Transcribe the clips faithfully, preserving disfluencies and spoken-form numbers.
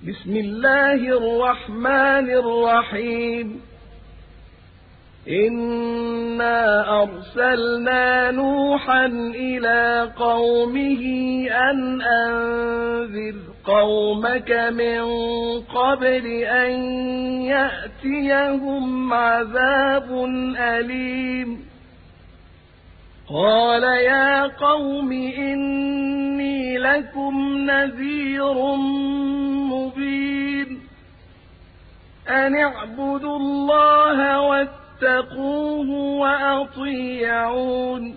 بسم الله الرحمن الرحيم إنا أرسلنا نوحا إلى قومه أن أنذر قومك من قبل أن يأتيهم عذاب أليم قال يا قوم إني لكم نذير مبين أن اعبدوا الله واتقوه وأطيعون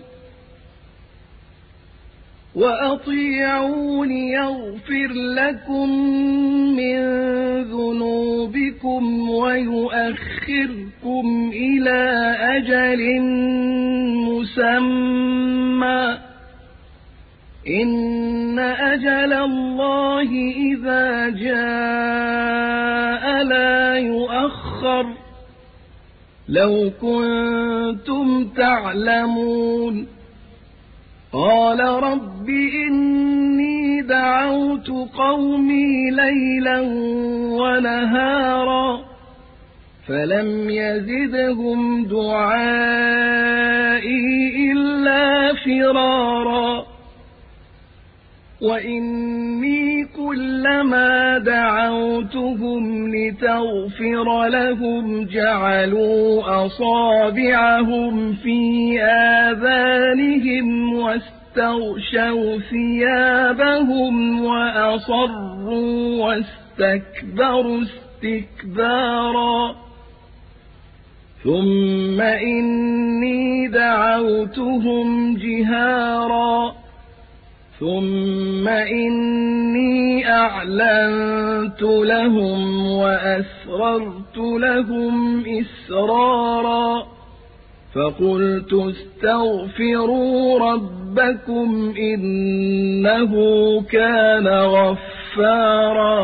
وأطيعون يغفر لكم من ذنوبكم ويؤخركم إلى أجل مسمى إن أجل الله إذا جاء لا يؤخر لو كنتم تعلمون قال رب إني دعوت قومي ليلا ونهارا فلم يزدهم دعائي إلا فرارا وإني كلما دعوتهم لتغفر لهم جعلوا أصابعهم في آذانهم واستغشوا ثيابهم وأصروا واستكبروا استكبارا ثم إني دعوتهم جهارا ثم إني أعلنت لهم وأسررت لهم إسرارا فقلت استغفروا ربكم إنه كان غفارا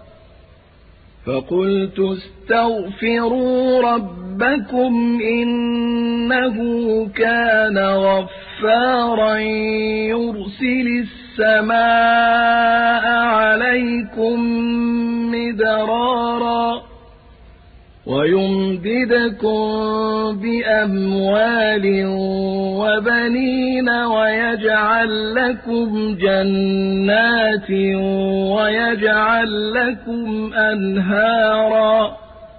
فقلت استغفروا ربكم إنه كان غفارا يرسل السماء عليكم مدرارا ويمددكم بأموال وبنين ويجعل لكم جنات ويجعل لكم أنهارا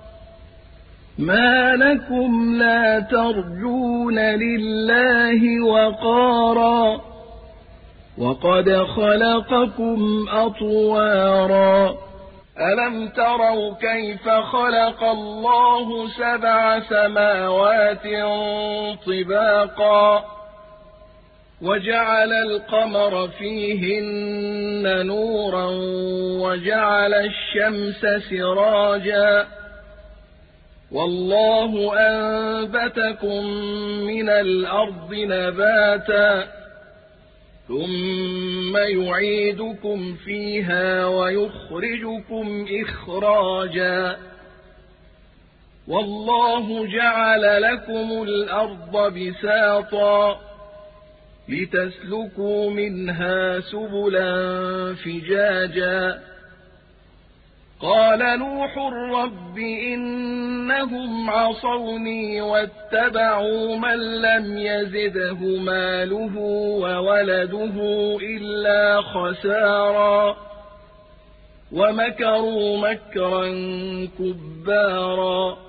ما لكم لا ترجون لله وقارا وقد خلقكم أطوارا ألم تروا كيف خلق الله سبع سماوات طباقا وجعل القمر فيهن نورا وجعل الشمس سراجا والله أنبتكم من الأرض نباتا ثم يعيدكم فيها ويخرجكم إخراجا والله جعل لكم الأرض بساطا لتسلكوا منها سبلا فجاجا قال نوح رب إنهم عصوني واتبعوا من لم يزده ماله وولده إلا خسارا ومكروا مكرا كبارا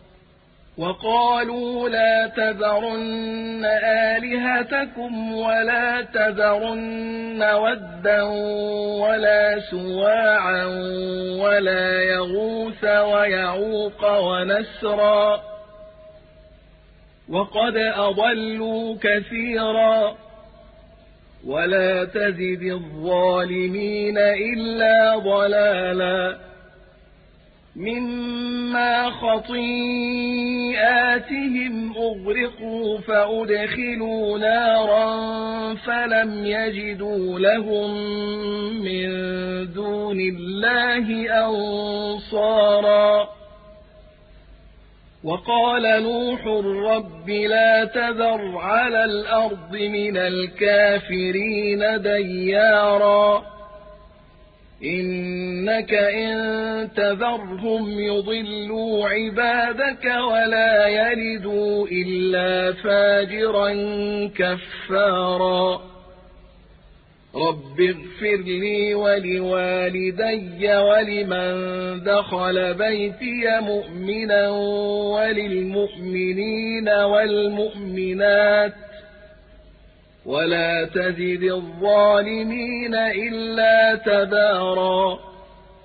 وقالوا لا تذرن آلهتكم ولا تذرن ودا ولا سواعا ولا يغوث ويعوق ونسرا وقد أضلوا كثيرا ولا تزد الظالمين إلا ضلالا مما خطيئاتهم أغرقوا فأدخلوا نارا فلم يجدوا لهم من دون الله أنصارا وقال نوح رب لا تذر على الأرض من الكافرين ديارا إنك إن تذرهم يضلوا عبادك ولا يلدوا إلا فاجرا كفارا رب اغفر لي ولوالدي ولمن دخل بيتي مؤمنا وللمؤمنين والمؤمنات ولا تزد الظالمين إلا تبارا